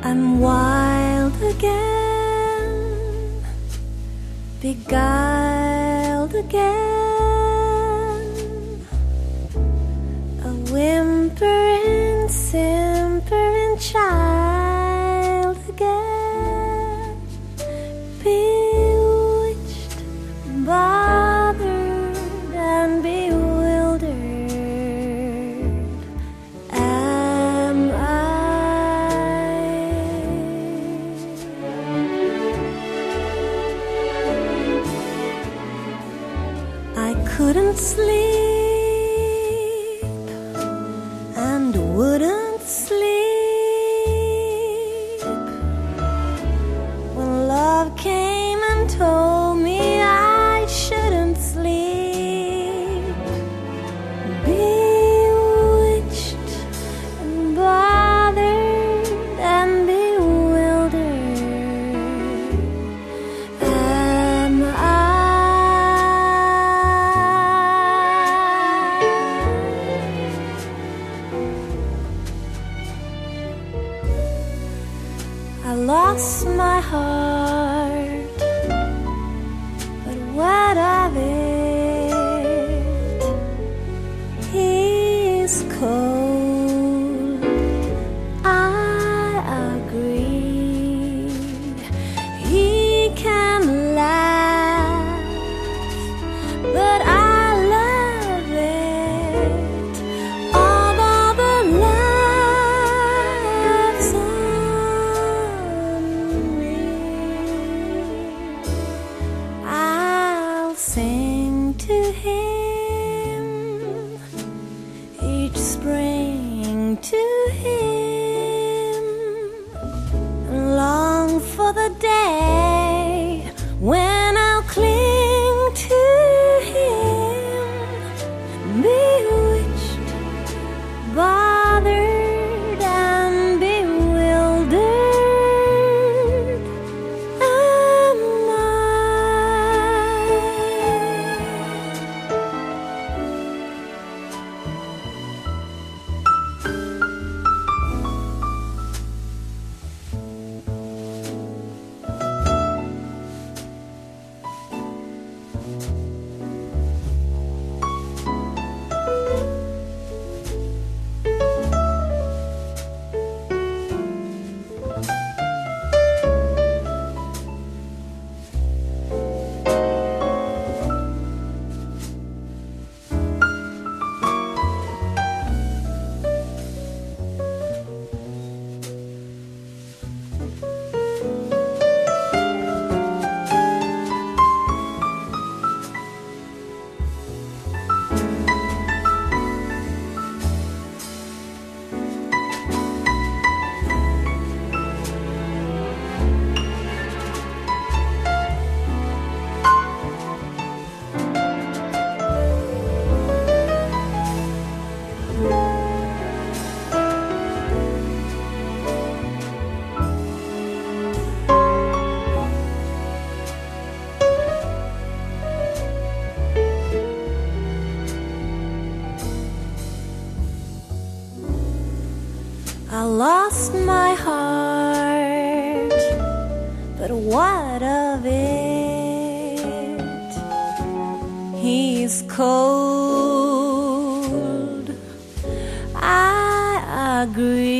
I'm wild again, beguiled again, a whimpering, simpering child again, bewitched, bothered, and bewildered. Am I couldn't sleep and wouldn't sleep when love came and told me I shouldn't sleep. Bewitched and bothered and bewildered. Am I lost my heart, but what of it? He's cold, I agree. He can laugh, but I love it. Although the laugh's I'll sing to him each spring, to him, and long for the day when I'll cling to him, bewitched, bothered, and bewildered. I lost my heart, but what of it? He's cold, I agree.